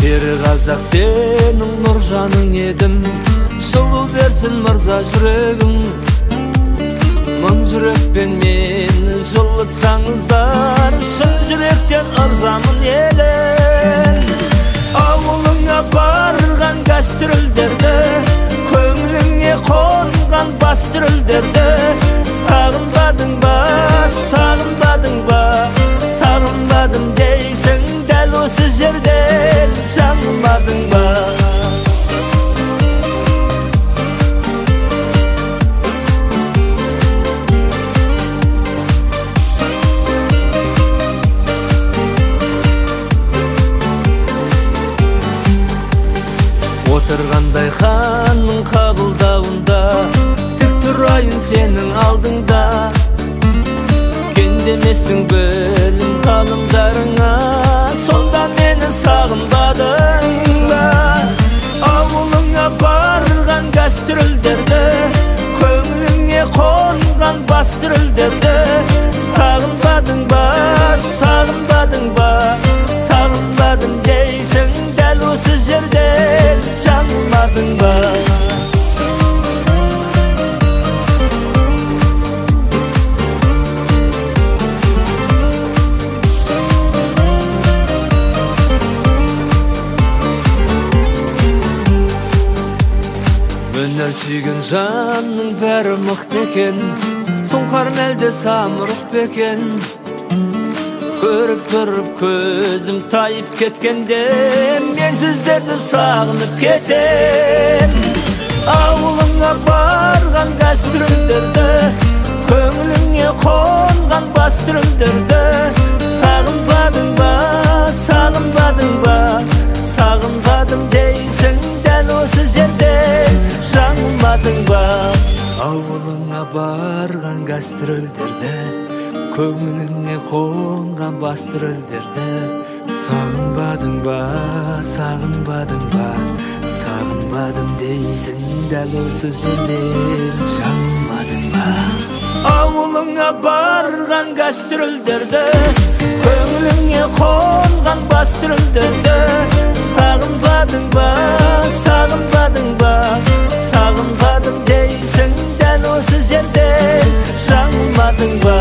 Пері қазақ сенің нұржаның едім, жылу берсін мырза жүрегің. Мың жүрекпен мені жылытсаңыздар, шын жүректен ырзамын елім. Ауылыңа барған гастрольдерді, көңіліңе қонған бастрольдерді, сағынбадың ба, сағынбадың ба, сағынбадым дейсің дәл осы жерден, жаңылмадың ба. Отырғандай ханның қабылдауында, тік тұрайын сенің алдыңда. Кендемесің білім ғалымдарыңа, сонда мені сағынбадың ба. Ауылыңа барған гастрольдерді, көңіліңе қонған бастрольдерді, сағынбадың ба, сағынбадың ба, сағынбадым дейсің дәл осы жерден, жаңылмадың ба. Өнер сүйген жанның бәрі мықты екен, сұңқар әлде самұрық бекен. Көріп тұрып көзім тайып кеткенде, мен сіздерді сағынып кетем. Ауылыңа барған гастрольдерді, көңіліңе қонған бастрольдерді, сағынбадың ба, сағынбадың ба, сағынбадым дейсің дәл осы жерден, жаңылмадың ба. Ауылыңа барған гастрольдерді, көңіліңе қонған бастрольдерді, сағынбадың ба, сағынбадың ба, сағынбадым дейсің дәл осы жерден, жаңылмадың ба. Ауылыңа барған гастрольдерді, көңіліңе қонған бастрольдерді, сағынбадың ба, сағынбадың ба, сағынбадым дейсің дәл осы жерден, жаңылмадың ба.